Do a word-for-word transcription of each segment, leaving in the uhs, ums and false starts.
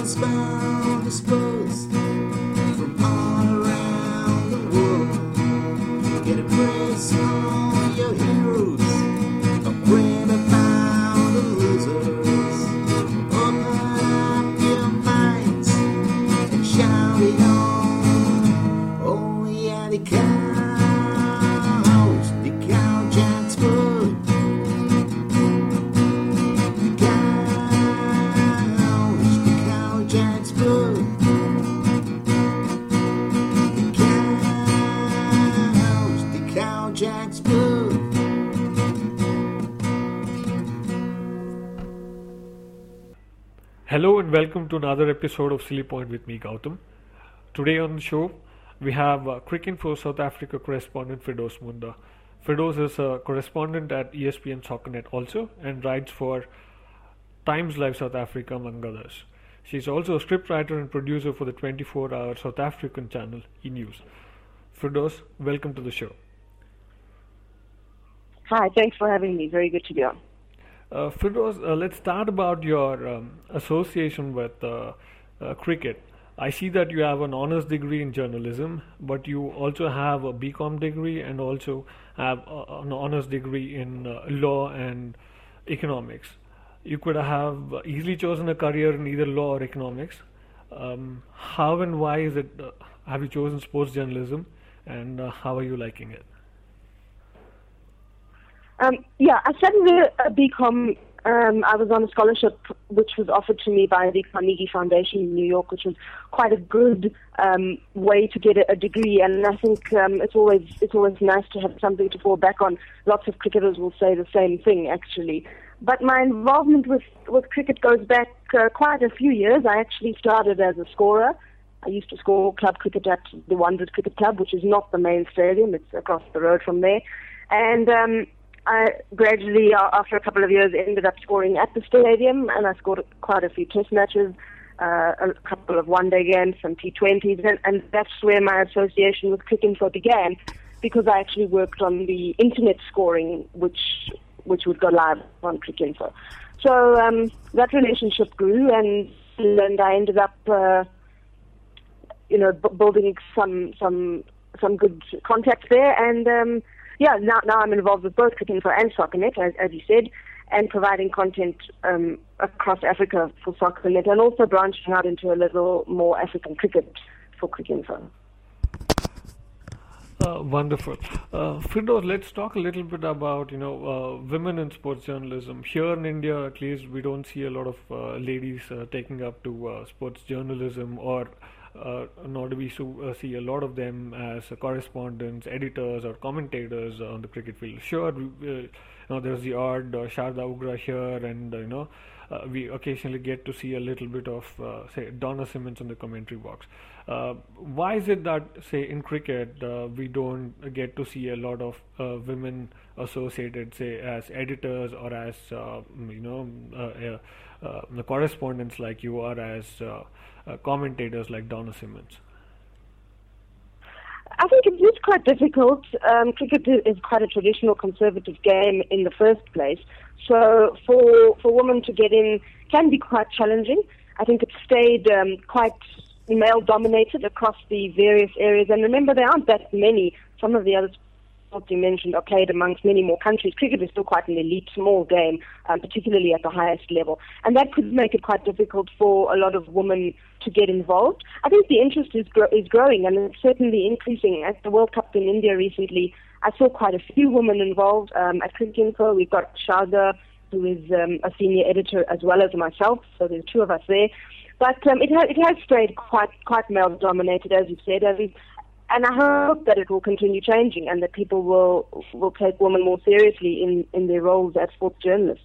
housebound dispersed from all around the world. Get a press on your heroes, a brain about the losers. Open up your minds and shout it on. Oh yeah, the cows, the cow jack's foot. The cows, the cow jack's foot. The cows, the cow jack's foot. Hello and welcome to another episode of Silly Point with me, Gautam. Today on the show, we have uh, Cricinfo South Africa correspondent Firdaus Munda. Firdaus is a correspondent at E S P N SoccerNet also and writes for Times Live South Africa, among others. She's also a scriptwriter and producer for the twenty-four hour South African channel E-News. Firdaus, welcome to the show. Hi, thanks for having me. Very good to be on. Uh, Firdaus, uh, let's start about your um, association with uh, uh, cricket. I see that you have an honors degree in journalism, but you also have a B Com degree and also have uh, an honors degree in uh, law and economics. You could have easily chosen a career in either law or economics. Um, how and why is it? Uh, have you chosen sports journalism, and uh, how are you liking it? Um, yeah, I studied a, a B Com. Um, I was on a scholarship which was offered to me by the Carnegie Foundation in New York, which was quite a good um, way to get a, a degree. And I think um, it's always it's always nice to have something to fall back on. Lots of cricketers will say the same thing, actually. But my involvement with, with cricket goes back uh, quite a few years. I actually started as a scorer. I used to score club cricket at the Wanderers Cricket Club, which is not the main stadium. It's across the road from there. And um, I gradually, uh, after a couple of years, ended up scoring at the stadium, and I scored quite a few test matches, uh, a couple of one-day games, some T twenties, and, and that's where my association with Cricinfo began, because I actually worked on the internet scoring, which which would go live on Cricinfo. So um, that relationship grew, and and I ended up, uh, you know, b- building some some some good contacts there, and um, yeah, now now I'm involved with both Cricinfo and SoccerNet, as, as you said, and providing content um, across Africa for SoccerNet, and also branching out into a little more African cricket for Cricinfo. Uh, wonderful. Uh, Firdaus, let's talk a little bit about, you know, uh, women in sports journalism. Here in India, at least, we don't see a lot of uh, ladies uh, taking up to uh, sports journalism, or uh, nor do we so, uh, see a lot of them as uh, correspondents, editors, or commentators on the cricket field. Sure, we, uh, you know, there's the odd uh, Sharda Ugra here, and uh, you know, uh, we occasionally get to see a little bit of, uh, say, Donna Simmons in the commentary box. Uh, why is it that, say, in cricket, uh, we don't get to see a lot of uh, women associated, say, as editors or as, uh, you know, uh, uh, uh, the correspondents like you, or as uh, uh, commentators like Donna Simmons? I think it is quite difficult. Um, cricket is quite a traditional conservative game in the first place. So for for women to get in can be quite challenging. I think it's stayed um, quite male-dominated across the various areas. And remember, there aren't that many. Some of the other sports you mentioned are played amongst many more countries. Cricket is still quite an elite, small game, um, particularly at the highest level. And that could make it quite difficult for a lot of women to get involved. I think the interest is gro- is growing, and it's certainly increasing. At the World Cup in India recently, I saw quite a few women involved. Um, at Cricinfo, we've got Sharda, who is um, a senior editor, as well as myself, so there's two of us there. But um, it, ha- it has stayed quite quite male-dominated, as you've said, and, and I hope that it will continue changing, and that people will will take women more seriously in, in their roles as sports journalists.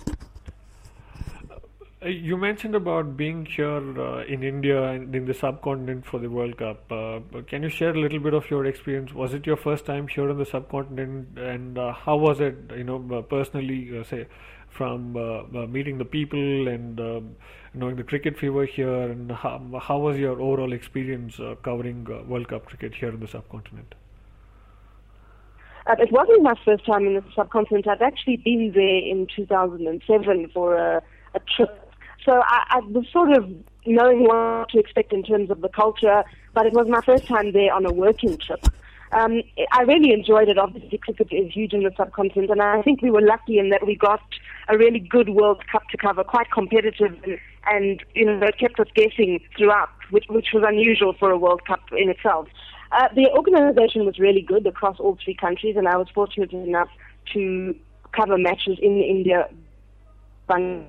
Uh, You mentioned about being here uh, in India and in the subcontinent for the World Cup. Uh, can you share a little bit of your experience? Was it your first time here on the subcontinent, and uh, how was it, you know, uh, personally, uh, say, from uh, uh, meeting the people and uh, knowing the cricket fever here, and how, how was your overall experience uh, covering uh, World Cup cricket here in the subcontinent? Uh, it wasn't my first time in the subcontinent. I'd actually been there in two thousand seven for a, a trip. So I, I was sort of knowing what to expect in terms of the culture, but it was my first time there on a working trip. Um, I really enjoyed it. Obviously, cricket is huge in the subcontinent, and I think we were lucky in that we got a really good World Cup to cover, quite competitive, and, and you know, it kept us guessing throughout, which, which was unusual for a World Cup in itself. Uh, the organization was really good across all three countries, and I was fortunate enough to cover matches in India, Bangladesh,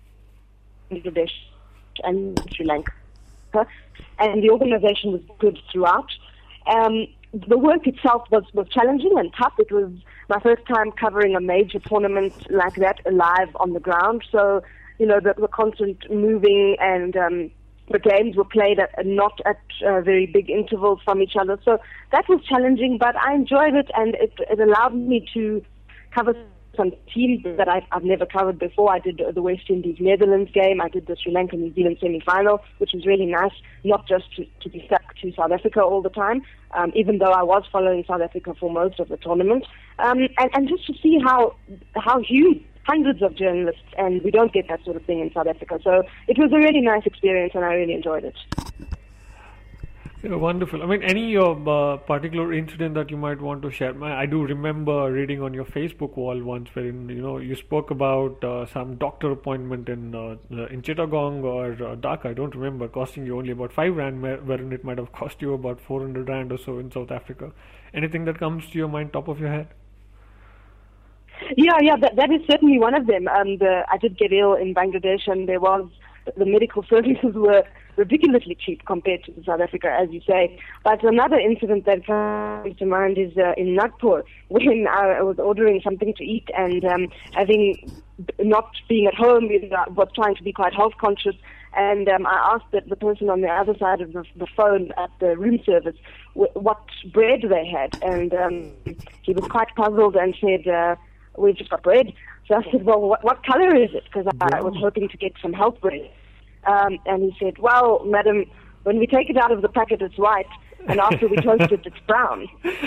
and Sri Lanka. And the organization was good throughout. Um, the work itself was, was challenging and tough. It was my first time covering a major tournament like that live on the ground. So, you know, the, the constant moving and um, the games were played at, not at uh, very big intervals from each other. So that was challenging, but I enjoyed it, and it, it allowed me to cover some teams that I've, I've never covered before. I did the West Indies-Netherlands game. I did the Sri Lanka-New Zealand semi-final, which was really nice, not just to, to be stuck to South Africa all the time, um, even though I was following South Africa for most of the tournament, um, and, and just to see how how huge, hundreds of journalists, and we don't get that sort of thing in South Africa. So it was a really nice experience, and I really enjoyed it. Yeah, wonderful. I mean, any uh, particular incident that you might want to share? I do remember reading on your Facebook wall once, wherein you know you spoke about uh, some doctor appointment in uh, in Chittagong or uh, Dhaka. I don't remember, costing you only about five rand, wherein it might have cost you about four hundred rand or so in South Africa. Anything that comes to your mind, top of your head? Yeah, yeah, that that is certainly one of them. Um, the, I did get ill in Bangladesh, and there was the medical services were ridiculously cheap compared to South Africa, as you say. But another incident that comes to mind is uh, in Nagpur, when I was ordering something to eat, and um, having not being at home, you know, I was trying to be quite health conscious, and um, I asked that the person on the other side of the, the phone at the room service w- what bread they had, and um, he was quite puzzled and said, uh, "We've just got bread." So I said, "Well, what, what color is it?" Because I, I was hoping to get some health bread. Um, and he said, "Well, madam, when we take it out of the packet, it's white, and after we toast it, it's brown."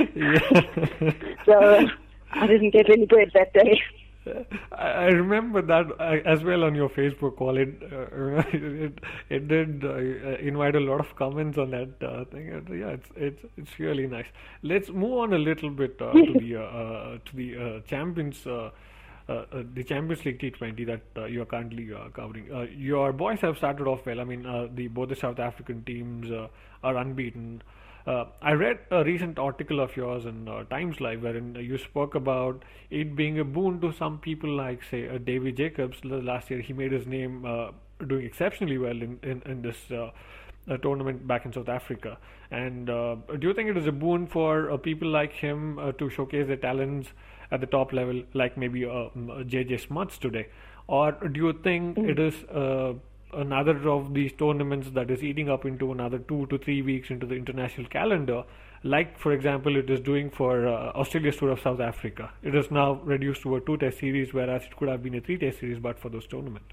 So I didn't get any bread that day. I remember that as well on your Facebook wall. It uh, it, it did uh, invite a lot of comments on that uh, thing. Yeah, it's it's it's really nice. Let's move on a little bit uh, to the uh, uh, to the uh, champions. Uh, Uh, uh, the Champions League T twenty that uh, you are currently uh, covering. Uh, your boys have started off well. I mean, uh, the both the South African teams uh, are unbeaten. Uh, I read a recent article of yours in uh, Times Live wherein you spoke about it being a boon to some people like, say, uh, Davy Jacobs. Last year he made his name uh, doing exceptionally well in, in, in this uh, uh, tournament back in South Africa. And uh, do you think it is a boon for uh, people like him uh, to showcase their talents at the top level, like maybe uh, J J Smuts today? Or do you think mm. it is uh, another of these tournaments that is eating up into another two to three weeks into the international calendar, like, for example, it is doing for uh, Australia's Tour of South Africa? It is now reduced to a two-test series, whereas it could have been a three-test series but for those tournaments.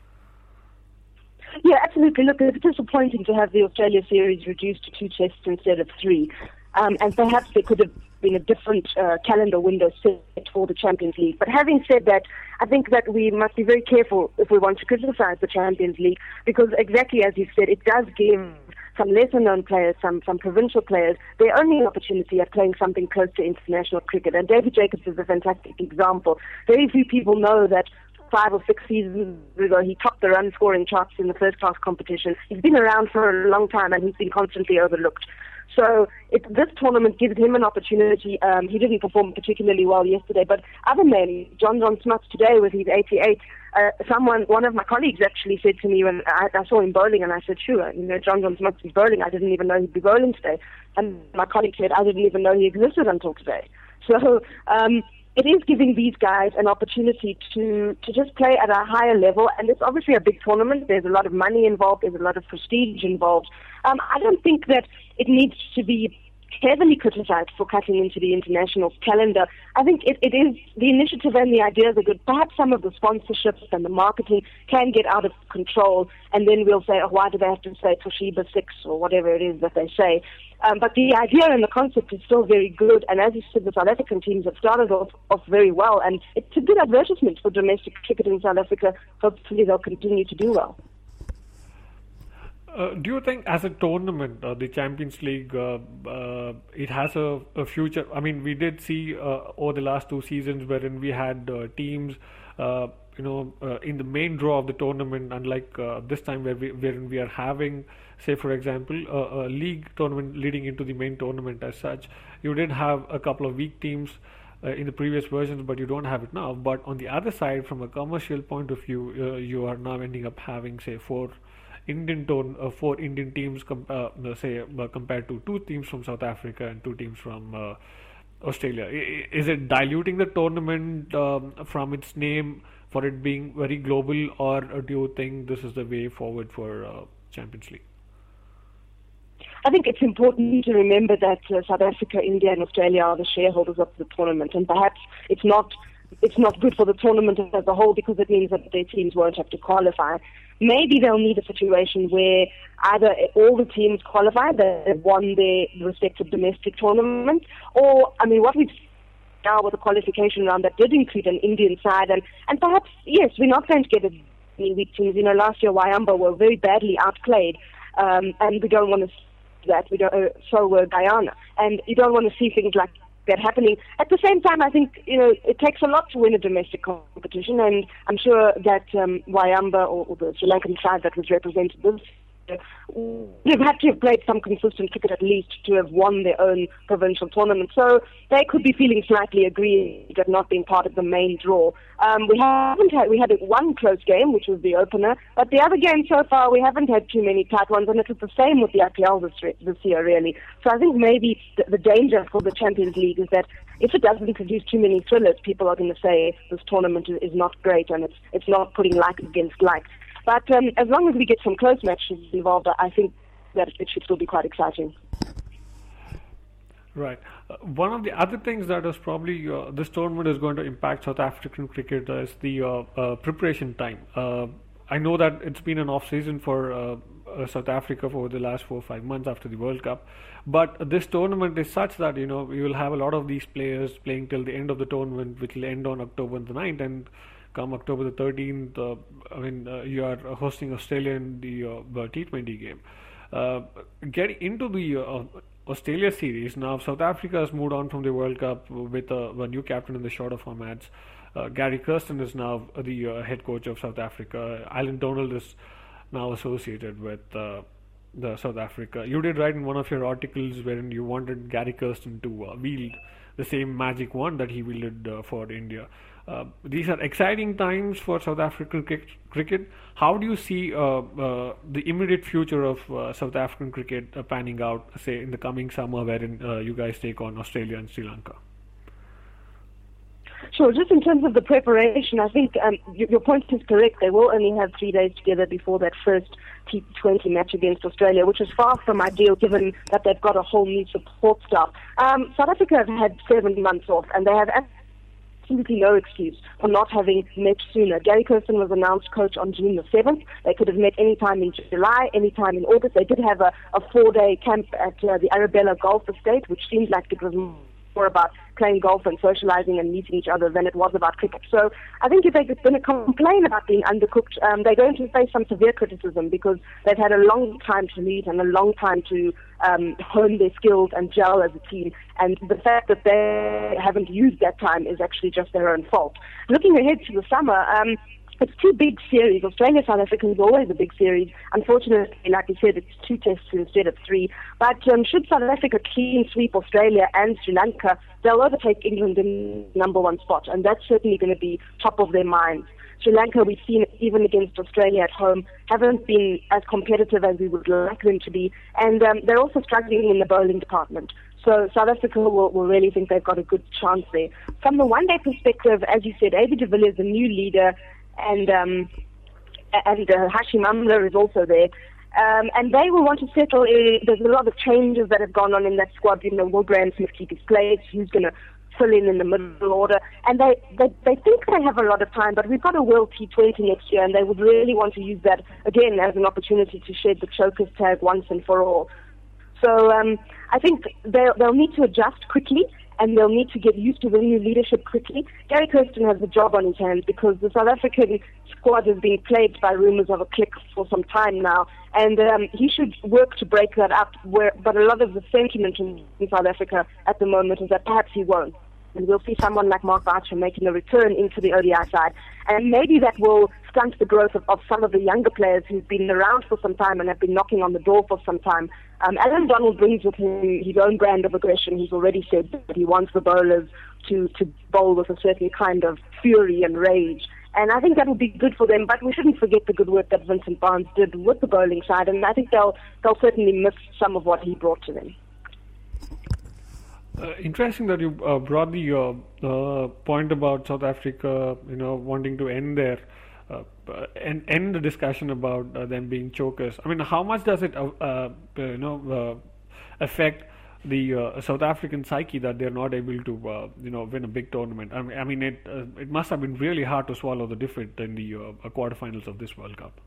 Yeah, absolutely. Look, it's disappointing to have the Australia series reduced to two tests instead of three. Um, and perhaps there could have been a different uh, calendar window set for the Champions League. But having said that, I think that we must be very careful if we want to criticize the Champions League, because exactly as you said, it does give some lesser-known players, some, some provincial players, their only opportunity at playing something close to international cricket. And David Jacobs is a fantastic example. Very few people know that five or six seasons ago, he topped the run-scoring charts in the first-class competition. He's been around for a long time, and he's been constantly overlooked. So it, this tournament gives him an opportunity. Um, he didn't perform particularly well yesterday, but other men, John John Smuts today with his eighty-eight, uh, someone, one of my colleagues actually said to me when I, I saw him bowling, and I said, sure, you know, John John Smuts is bowling. I didn't even know he'd be bowling today. And my colleague said, I didn't even know he existed until today. So um, it is giving these guys an opportunity to, to just play at a higher level, and it's obviously a big tournament. There's a lot of money involved. There's a lot of prestige involved. Um, I don't think that it needs to be heavily criticized for cutting into the international calendar. I think it, it is, the initiative and the ideas are good. Perhaps some of the sponsorships and the marketing can get out of control, and then we'll say, oh, why do they have to say Toshiba six or whatever it is that they say? Um, but the idea and the concept is still very good, and as you said, the South African teams have started off, off very well, and it's a good advertisement for domestic cricket in South Africa. Hopefully they'll continue to do well. Uh, do you think, as a tournament, uh, the Champions League, uh, uh, it has a, a future? I mean, we did see uh, over the last two seasons wherein we had uh, teams, uh, you know, uh, in the main draw of the tournament, unlike uh, this time where we wherein we are having, say, for example, a, a league tournament leading into the main tournament as such. You did have a couple of weak teams uh, in the previous versions, but you don't have it now. But on the other side, from a commercial point of view, uh, you are now ending up having, say, four Indian tone, uh, four Indian teams, com- uh, uh, say, uh, compared to two teams from South Africa and two teams from uh, Australia. I- Is it diluting the tournament um, from its name for it being very global, or, or do you think this is the way forward for uh, Champions League? I think it's important to remember that uh, South Africa, India, and Australia are the shareholders of the tournament, and perhaps it's not it's not good for the tournament as a whole because it means that their teams won't have to qualify. Maybe they'll need a situation where either all the teams qualify that have won their respective domestic tournament, or, I mean, what we've seen now with the qualification round that did include an Indian side, and, and perhaps, yes, we're not going to get any weak teams. You know, last year Wayamba were very badly outplayed, um, and we don't want to see that. We don't, uh, so were Guyana, and you don't want to see things like that happening. At the same time, I think, you know, it takes a lot to win a domestic competition, and I'm sure that um, Wayamba or, or the Sri Lankan side that was represented this they've had to have played some consistent cricket at least to have won their own provincial tournament. So they could be feeling slightly aggrieved at not being part of the main draw. Um, we haven't had, we had one close game, which was the opener, but the other games so far, we haven't had too many tight ones, and it was the same with the I P L this, this year, really. So I think maybe the, the danger for the Champions League is that if it doesn't produce too many thrillers, people are going to say this tournament is, is not great and it's, it's not putting like against like. But um, as long as we get some close matches involved, I think that it should still be quite exciting. Right. Uh, one of the other things that is probably uh, this tournament is going to impact South African cricket is the uh, uh, preparation time. Uh, I know that it's been an off season for uh, uh, South Africa for the last four or five months after the World Cup, but this tournament is such that, you know, you will have a lot of these players playing till the end of the tournament, which will end on October the ninth, and come October the thirteenth, uh, I mean, uh, you are hosting Australia in the uh, T twenty game. Uh, getting into the uh, Australia series, now South Africa has moved on from the World Cup with a, a new captain in the shorter formats. Uh, Gary Kirsten is now the uh, head coach of South Africa. Alan Donald is now associated with uh, the South Africa. You did write in one of your articles wherein you wanted Gary Kirsten to uh, wield the same magic wand that he wielded uh, for India. Uh, these are exciting times for South African cricket. How do you see uh, uh, the immediate future of uh, South African cricket uh, panning out, say, in the coming summer, wherein uh, you guys take on Australia and Sri Lanka? Sure. Just in terms of the preparation, I think um, your, your point is correct. They will only have three days together before that first T twenty match against Australia, which is far from ideal given that they've got a whole new support staff. Um, South Africa have had seven months off, and they have absolutely no excuse for not having met sooner. Gary Kirsten was announced coach on June the seventh. They could have met any time in July, any time in August. They did have a, a four-day camp at uh, the Arabella Golf Estate, which seemed like it was more about playing golf and socializing and meeting each other than it was about cricket. So I think if they're going to complain about being undercooked, um, they're going to face some severe criticism because they've had a long time to meet and a long time to um, hone their skills and gel as a team. And the fact that they haven't used that time is actually just their own fault. Looking ahead to the summer, um, it's two big series. Australia, South Africa is always a big series. Unfortunately, like you said, it's two tests instead of three. But um, should South Africa clean sweep Australia and Sri Lanka, they'll overtake England in number one spot, and that's certainly going to be top of their minds. Sri Lanka, we've seen even against Australia at home, haven't been as competitive as we would like them to be, and um, they're also struggling in the bowling department. So South Africa will, will really think they've got a good chance there. From the one-day perspective, as you said, A B de Villiers is the new leader, and um, and uh, Hashim Amla is also there. Um, and they will want to settle in. There's a lot of changes that have gone on in that squad. You know, will Graham Smith keep his place? Who's going to fill in in the middle order? And they, they, they think they have a lot of time, but we've got a World T twenty next year, and they would really want to use that, again, as an opportunity to shed the chokers tag once and for all. So um, I think they'll, they'll need to adjust quickly, and they'll need to get used to the new leadership quickly. Gary Kirsten has the job on his hands because the South African squad has been plagued by rumors of a clique for some time now, and um, he should work to break that up. Where, but a lot of the sentiment in, in South Africa at the moment is that perhaps he won't. And we'll see someone like Mark Boucher making a return into the O D I side. And maybe that will stunt the growth of, of some of the younger players who've been around for some time and have been knocking on the door for some time. Um, Alan Donald brings with him his own brand of aggression. He's already said that he wants the bowlers to, to bowl with a certain kind of fury and rage. And I think that will be good for them, but we shouldn't forget the good work that Vincent Barnes did with the bowling side, and I think they'll, they'll certainly miss some of what he brought to them. Uh, interesting that you uh, brought the uh, uh, point about South Africa, you know, wanting to end their uh, and end the discussion about uh, them being chokers. I mean, how much does it, uh, uh, you know, uh, affect the uh, South African psyche that they're not able to, uh, you know, win a big tournament? I mean, I mean, it uh, it must have been really hard to swallow the defeat in the uh, quarterfinals of this World Cup.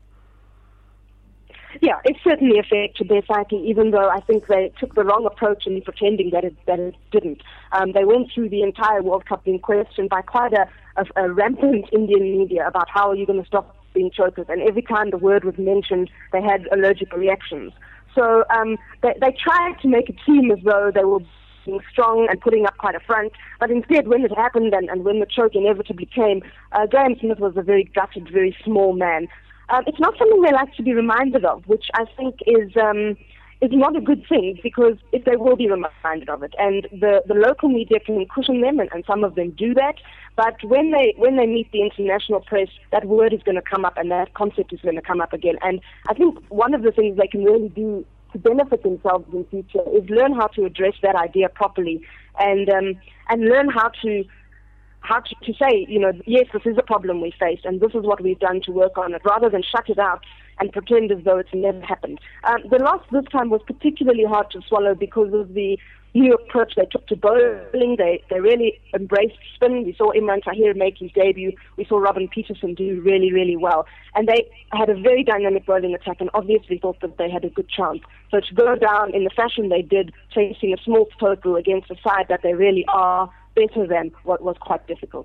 Yeah, it certainly affected their psyche, even though I think they took the wrong approach in pretending that it, that it didn't. Um, they went through the entire World Cup being questioned by quite a, a, a rampant Indian media about how are you going to stop being chokers, and every time the word was mentioned, they had allergic reactions. So um, they, they tried to make it seem as though they were being strong and putting up quite a front, but instead when it happened and, and when the choke inevitably came, uh, Graham Smith was a very gutted, very small man. Um, it's not something they like to be reminded of, which I think is um, is not a good thing, because if they will be reminded of it, and the, the local media can cushion them, and, and some of them do that, but when they when they meet the international press, that word is going to come up and that concept is going to come up again. And I think one of the things they can really do to benefit themselves in future is learn how to address that idea properly, and um, and learn how to how to, to say, you know, yes, this is a problem we face, and this is what we've done to work on it, rather than shut it out and pretend as though it's never happened. Um, the loss this time was particularly hard to swallow because of the new approach they took to bowling. They they really embraced spin. We saw Imran Tahir make his debut. We saw Robin Peterson do really, really well. And they had a very dynamic bowling attack and obviously thought that they had a good chance. So to go down in the fashion they did, chasing a small total against a side that they really are better than, what was quite difficult.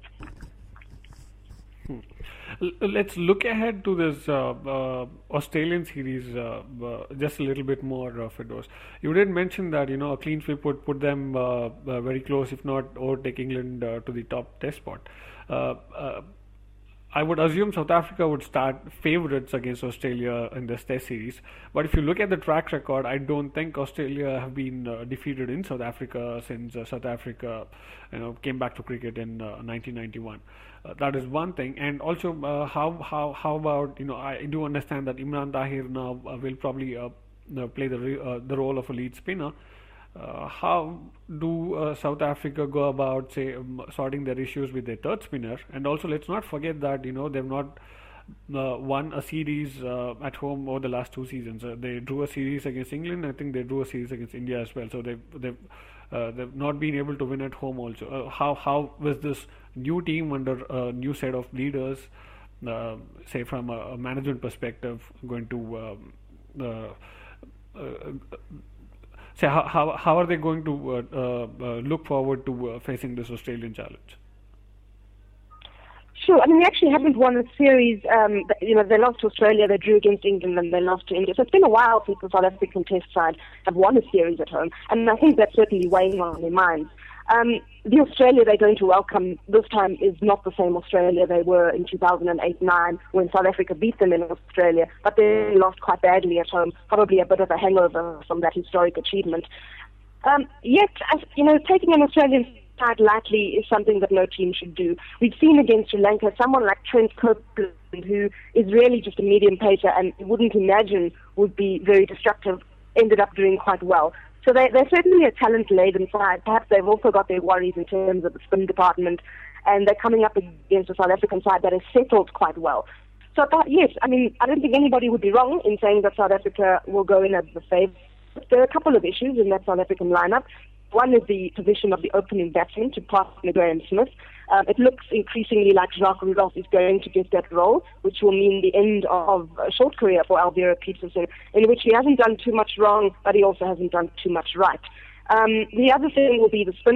Hmm. Let's look ahead to this uh, uh, Australian series uh, uh, just a little bit more, uh, Firdaus. You did mention that, you know, a clean sweep would put them uh, uh, very close, if not overtake England uh, to the top test spot. Uh, uh, I would assume South Africa would start favourites against Australia in this test series. But if you look at the track record, I don't think Australia have been uh, defeated in South Africa since uh, South Africa, you know, came back to cricket in uh, nineteen ninety-one. Uh, that is one thing. And also, uh, how how how about, you know, I do understand that Imran Tahir now uh, will probably uh, uh, play the re- uh, the role of a lead spinner. Uh, how do uh, South Africa go about, say, um, sorting their issues with their third spinner? And also, let's not forget that, you know, they've not uh, won a series uh, at home over the last two seasons. Uh, they drew a series against England. I think they drew a series against India as well. So they've they've uh, they've not been able to win at home also. Uh, how how was this new team under a new set of leaders, uh, say from a, a management perspective, going to um, uh, uh, So how, how how are they going to uh, uh, uh, look forward to uh, facing this Australian challenge? Sure. I mean, they actually haven't won a series. Um, you know, they lost to Australia, they drew against England, and they lost to India. So it's been a while since the South African Test side have won a series at home, and I think that's certainly weighing on their minds. Um, the Australia they're going to welcome this time is not the same Australia they were in two thousand eight nine when South Africa beat them in Australia, but they lost quite badly at home, probably a bit of a hangover from that historic achievement. Um, yet, as, you know, taking an Australian side lightly is something that no team should do. We've seen against Sri Lanka someone like Trent Copeland, who is really just a medium pacer and wouldn't imagine would be very destructive, ended up doing quite well. So they, they're certainly a talent-laden side. Perhaps they've also got their worries in terms of the spin department, and they're coming up against a South African side that has settled quite well. So, that, yes, I mean, I don't think anybody would be wrong in saying that South Africa will go in as the favourite. There are a couple of issues in that South African lineup. One is the position of the opening batsman to partner Graham Smith. Um, it looks increasingly like Jacques Rudolph is going to get that role, which will mean the end of a short career for Alvira Peterson, in which he hasn't done too much wrong, but he also hasn't done too much right. Um, the other thing will be the spinner,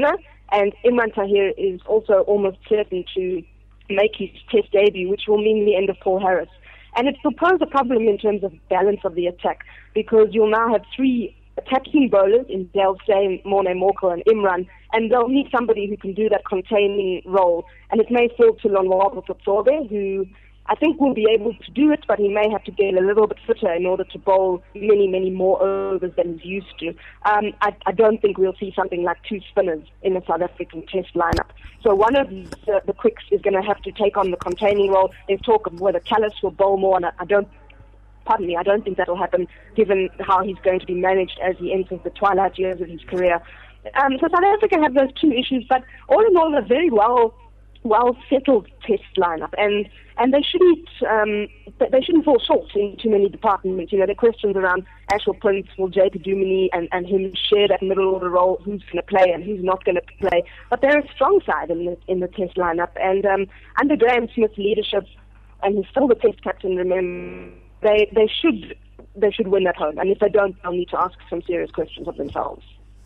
and Imran Tahir is also almost certain to make his Test debut, which will mean the end of Paul Harris. And it will pose a problem in terms of balance of the attack, because you'll now have three attacking bowlers in Dale Steyn, Morne Morkel and Imran, and they'll need somebody who can do that containing role. And it may fall to Lonwabo Futsobe, who I think will be able to do it, but he may have to get a little bit fitter in order to bowl many, many more overs than he's used to. Um, I, I don't think we'll see something like two spinners in the South African Test lineup. So one of the, the quicks is going to have to take on the containing role. There's talk of whether Callis will bowl more, and I, I don't Pardon me, I don't think that will happen given how he's going to be managed as he enters the twilight years of his career. Um, so South Africa have those two issues, but all in all, a very well well settled Test lineup, and and they shouldn't um, they shouldn't fall short in too many departments. You know, there are questions around Ashwell Prince, will J P Duminy and, and him share that middle order role, who's going to play and who's not going to play. But they're a strong side in the in the Test lineup, and um, under Graham Smith's leadership, and he's still the Test captain. Remember, they they should they should win at home, and if they don't, they'll need to ask some serious questions of themselves.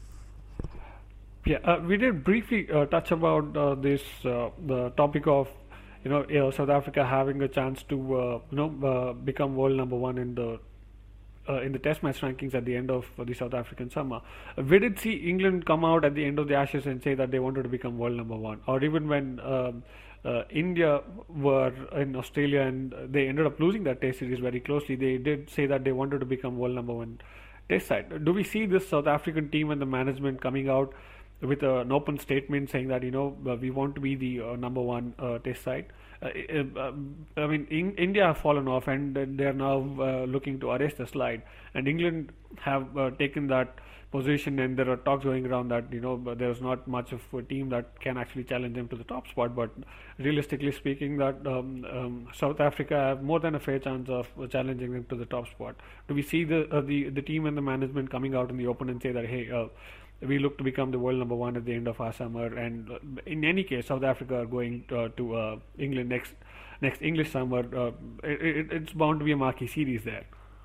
Yeah, uh, we did briefly uh, touch about uh, this uh, the topic of you know uh, South Africa having a chance to uh, you know uh, become world number one in the uh, in the Test match rankings at the end of uh, the South African summer. Uh, we did see England come out at the end of the Ashes and say that they wanted to become world number one, or even when um, uh, India were in Australia and they ended up losing that Test series very closely, they did say that they wanted to become world number one Test side. Do we see this South African team and the management coming out with uh, an open statement saying that, you know, uh, we want to be the uh, number one uh, Test side? Uh, uh, I mean, in, India have fallen off and they're now uh, looking to arrest the slide. And England have uh, taken that position, and there are talks going around that, you know, there's not much of a team that can actually challenge them to the top spot. But realistically speaking, that um, um, South Africa have more than a fair chance of challenging them to the top spot. Do we see the uh, the, the team and the management coming out in the open and say that, hey, uh, we look to become the world number one at the end of our summer, and uh, in any case, South Africa are going uh, to uh, England next next English summer. Uh, it, it, it's bound to be a marquee series there.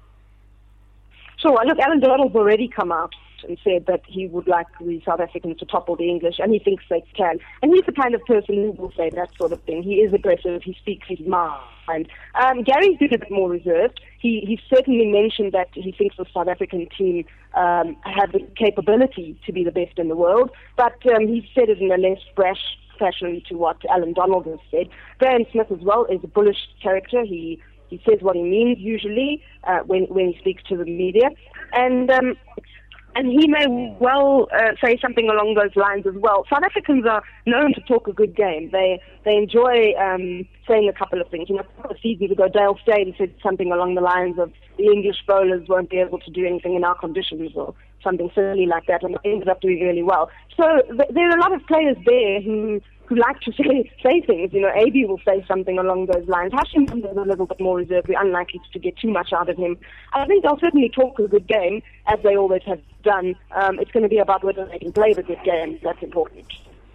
Sure. Look, Alan Donald's already come out and said that he would like the South Africans to topple the English, and he thinks they can. And he's the kind of person who will say that sort of thing. He is aggressive. He speaks his mind. Um, Gary's been a bit more reserved. He he certainly mentioned that he thinks the South African team um, have the capability to be the best in the world, but um, he said it in a less brash fashion to what Alan Donald has said. Graham Smith as well is a bullish character. He he says what he means usually uh, when when he speaks to the media, and um, and he may well uh, say something along those lines as well. South Africans are known to talk a good game. They they enjoy um, saying a couple of things. You know, a couple of seasons ago, Dale Steyn said something along the lines of the English bowlers won't be able to do anything in our conditions, or something silly like that, and they ended up doing really well. So th- there are a lot of players there who who like to say say things. You know, A B will say something along those lines. Hashim is a little bit more reserved. We're unlikely to get too much out of him. I think they'll certainly talk a good game, as they always have done. Um, it's going to be about whether they can play the good game. That's important.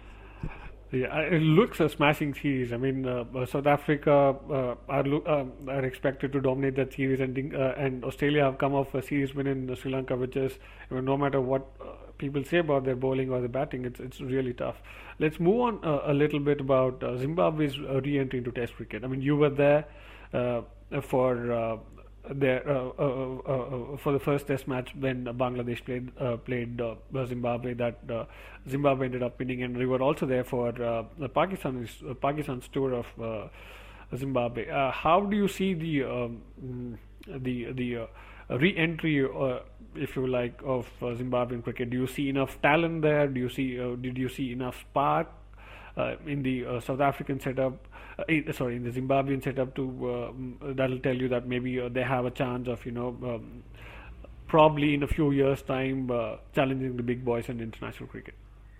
Yeah, it looks a smashing series. I mean, uh, South Africa uh, are lo- uh, are expected to dominate that series, and uh, and Australia have come off a series win in Sri Lanka, which is, you know, no matter what uh, people say about their bowling or their batting, it's it's really tough. Let's move on uh, a little bit about uh, Zimbabwe's uh, re-entry into Test cricket. I mean, you were there uh, for uh, their uh, uh, uh, uh, for the first Test match when Bangladesh played uh, played uh, Zimbabwe. That uh, Zimbabwe ended up winning, and we were also there for uh, the Pakistan's uh, Pakistan's tour of uh, Zimbabwe. Uh, how do you see the um, the the uh, re-entry, uh, if you like, of uh, Zimbabwean cricket? Do you see enough talent there? Do you see uh, did you see enough spark uh, in the uh, South African setup? Uh, in, sorry, in the Zimbabwean setup to uh, that'll tell you that maybe uh, they have a chance of, you know, um, probably in a few years' time uh, challenging the big boys in international cricket.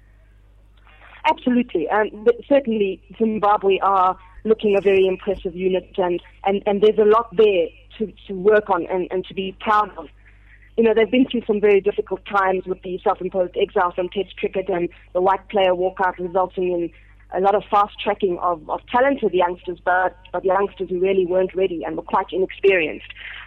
Absolutely, um, certainly Zimbabwe are looking a very impressive unit, and, and, and there's a lot there to, to work on and, and to be proud of. You know, they've been through some very difficult times with the self-imposed exile from Test cricket and the white player walkout, resulting in a lot of fast-tracking of, of talented youngsters, but, but youngsters who really weren't ready and were quite inexperienced.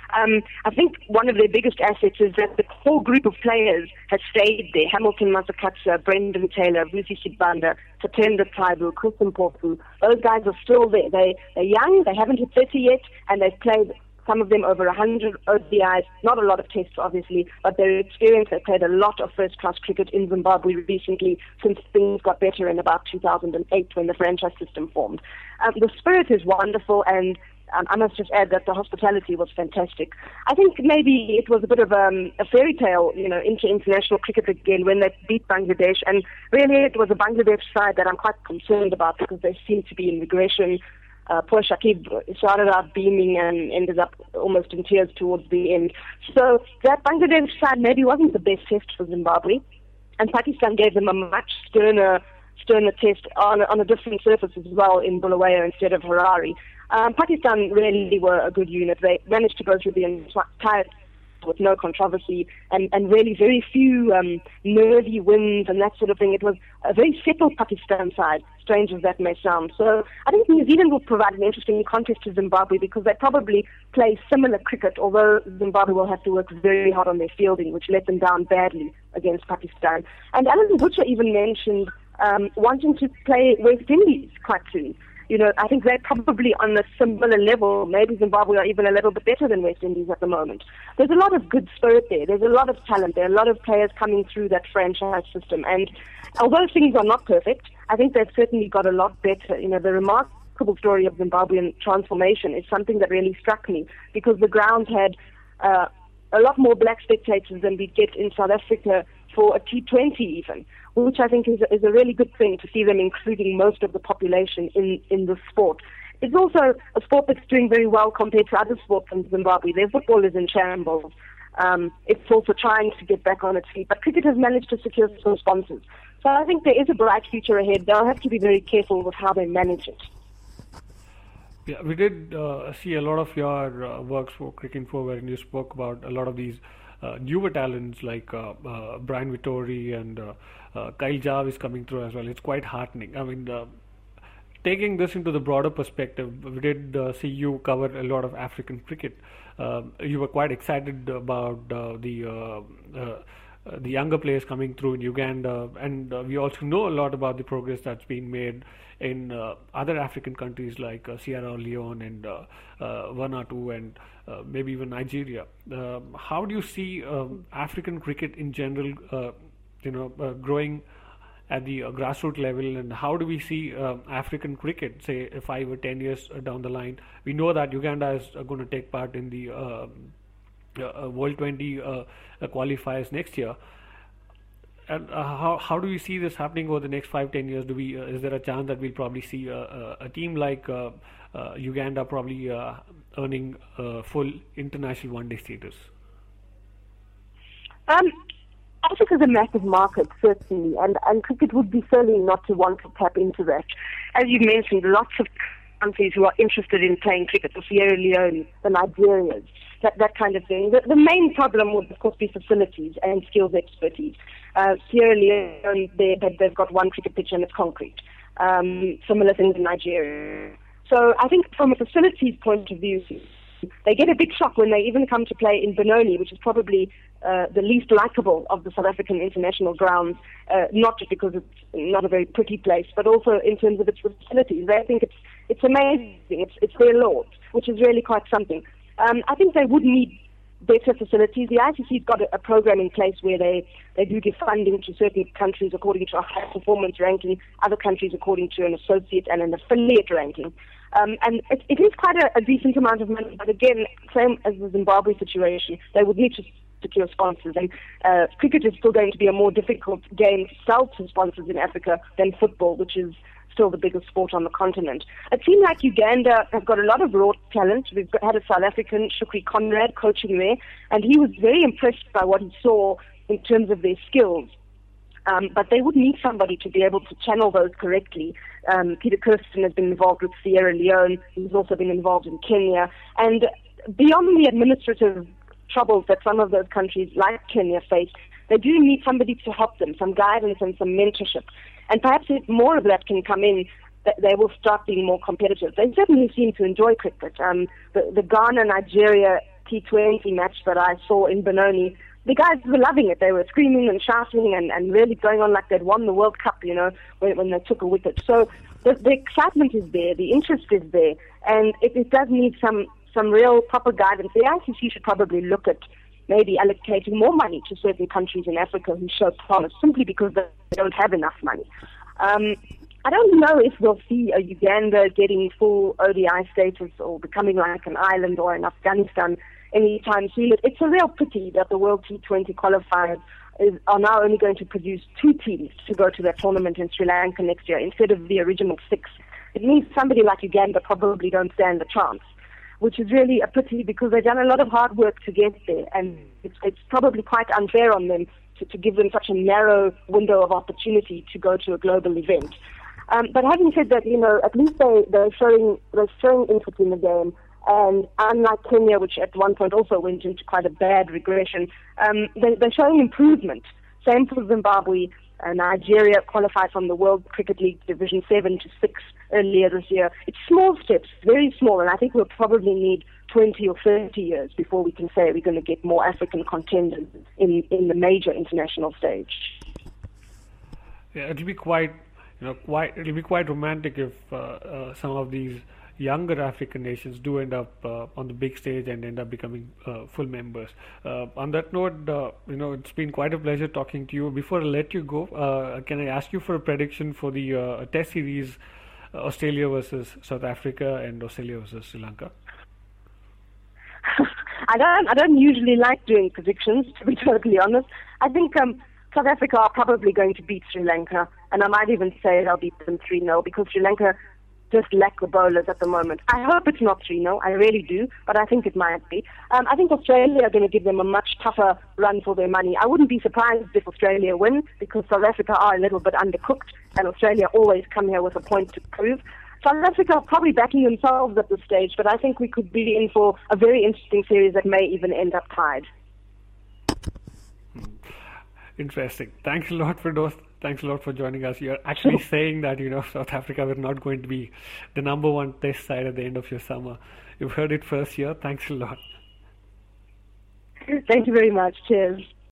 Um, I think one of their biggest assets is that the whole group of players has stayed there. Hamilton Masakatsa, Brendan Taylor, Vusi Sibanda, Tatenda Taibu, Chris Mpofu. Those guys are still there. They, they're young, they haven't hit thirty yet, and they've played some of them over one hundred O D Is, not a lot of tests obviously, but their experience. They played a lot of first-class cricket in Zimbabwe recently since things got better in about two thousand eight when the franchise system formed. Um, the spirit is wonderful, and um, I must just add that the hospitality was fantastic. I think maybe it was a bit of um, a fairy tale, you know, into international cricket again when they beat Bangladesh, and really it was a Bangladesh side that I'm quite concerned about because they seem to be in regression. Uh, poor Shakib started out beaming and ended up almost in tears towards the end. So that Bangladesh side maybe wasn't the best test for Zimbabwe, and Pakistan gave them a much sterner, sterner test on, on a different surface as well in Bulawayo instead of Harare. Um, Pakistan really were a good unit. They managed to go through the entire with no controversy, and, and really very few um, nervy wins and that sort of thing. It was a very settled Pakistan side, strange as that may sound. So I think New Zealand will provide an interesting contest to Zimbabwe because they probably play similar cricket, although Zimbabwe will have to work very hard on their fielding, which let them down badly against Pakistan. And Alan Butcher even mentioned um, wanting to play West Indies quite soon. You know, I think they're probably on a similar level. Maybe Zimbabwe are even a little bit better than West Indies at the moment. There's a lot of good spirit there. There's a lot of talent. There are a lot of players coming through that franchise system. And although things are not perfect, I think they've certainly got a lot better. You know, the remarkable story of Zimbabwean transformation is something that really struck me because the ground had uh, a lot more black spectators than we get in South Africa for a T twenty even, which I think is a, is a really good thing to see them including most of the population in, in the sport. It's also a sport that's doing very well compared to other sports in Zimbabwe. Their football is in shambles. Um, it's also trying to get back on its feet, but cricket has managed to secure some sponsors. So I think there is a bright future ahead. They'll have to be very careful with how they manage it. Yeah, we did uh, see a lot of your uh, works for Cricinfo wherein you spoke about a lot of these uh, newer talents like uh, uh, Brian Vittori and uh, uh, Kyle Jarvis coming through as well. It's quite heartening. I mean, uh, taking this into the broader perspective, we did uh, see you cover a lot of African cricket. Uh, you were quite excited about uh, the uh, uh, the younger players coming through in Uganda, and uh, we also know a lot about the progress that's been made in uh, other African countries like uh, Sierra Leone and uh, uh, Vanuatu and uh, maybe even Nigeria. Uh, how do you see um, African cricket in general, uh, you know, uh, growing at the uh, grassroots level, and how do we see uh, African cricket, say, five or ten years uh, down the line? We know that Uganda is uh, going to take part in the uh, uh, World twenty uh, uh, qualifiers next year. And uh, how how do we see this happening over the next five ten years? Do we uh, is there a chance that we'll probably see a, a, a team like uh, uh, Uganda probably uh, earning uh, full international one-day status? Um. Africa is a massive market, certainly, and, and cricket would be silly not to want to tap into that. As you mentioned, lots of countries who are interested in playing cricket, the Sierra Leone, the Nigerians, that, that kind of thing. The, the main problem would, of course, be facilities and skills expertise. Uh, Sierra Leone, they, they've got one cricket pitch and it's concrete. Um, similar things in Nigeria. So I think from a facilities point of view, they get a big shock when they even come to play in Benoni, which is probably uh, the least likable of the South African international grounds, uh, not just because it's not a very pretty place, but also in terms of its facilities. They think it's it's amazing. It's it's their lords, which is really quite something. Um, I think they would need better facilities. The I C C's got a, a program in place where they, they do give funding to certain countries according to a high performance ranking, other countries according to an associate and an affiliate ranking. Um, and it, it is quite a, a decent amount of money, but again, same as the Zimbabwe situation, they would need to secure sponsors. And uh, cricket is still going to be a more difficult game to sell to sponsors in Africa than football, which is still the biggest sport on the continent. A team like Uganda has got a lot of raw talent. We've got, had a South African, Shukri Conrad, coaching there, and he was very impressed by what he saw in terms of their skills. Um, but they would need somebody to be able to channel those correctly. Um, Peter Kirsten has been involved with Sierra Leone. He's also been involved in Kenya. And beyond the administrative troubles that some of those countries like Kenya face, they do need somebody to help them, some guidance and some mentorship. And perhaps if more of that can come in, they will start being more competitive. They certainly seem to enjoy cricket. Um, the, the Ghana-Nigeria T twenty match that I saw in Benoni, the guys were loving it. They were screaming and shouting and, and really going on like they'd won the World Cup, you know, when, when they took a wicket. So the, the excitement is there, the interest is there, and it, it does need some, some real proper guidance. The I C C should probably look at maybe allocating more money to certain countries in Africa who show promise simply because they don't have enough money. Um, I don't know if we'll see a Uganda getting full O D I status or becoming like an island or an Afghanistan anytime soon. It's a real pity that the World T twenty qualifiers is, are now only going to produce two teams to go to that tournament in Sri Lanka next year instead of the original six. It means somebody like Uganda probably don't stand a chance, which is really a pity because they've done a lot of hard work to get there, and it's, it's probably quite unfair on them to, to give them such a narrow window of opportunity to go to a global event. Um, but having said that, you know, at least they, they're showing they're showing interest in the game, and unlike Kenya, which at one point also went into quite a bad regression, um, they, they're showing improvement. Same for Zimbabwe. Uh, Nigeria qualified from the World Cricket League Division seven to six earlier this year. It's small steps, very small, and I think we'll probably need twenty or thirty years before we can say we're going to get more African contenders in, in the major international stage. Yeah, it'll be quite, you know, quite. It'll be quite romantic if uh, uh, some of these younger African nations do end up uh, on the big stage and end up becoming uh, full members. Uh, on that note, uh, you know, it's been quite a pleasure talking to you. Before I let you go, uh, can I ask you for a prediction for the uh, Test series, uh, Australia versus South Africa and Australia versus Sri Lanka? I don't. I don't usually like doing predictions, to be totally honest. I think um, South Africa are probably going to beat Sri Lanka, and I might even say they'll beat them three nil because Sri Lanka just lack the bowlers at the moment. I hope it's not three nil, I really do, but I think it might be. Um, I think Australia are going to give them a much tougher run for their money. I wouldn't be surprised if Australia win because South Africa are a little bit undercooked and Australia always come here with a point to prove. South Africa are probably backing themselves at this stage, but I think we could be in for a very interesting series that may even end up tied. Interesting. Thanks a lot for those. Thanks a lot for joining us. You're actually saying that, you know, South Africa were not going to be the number one test side at the end of your summer. You've heard it first here. Thanks a lot. Thank you very much. Cheers.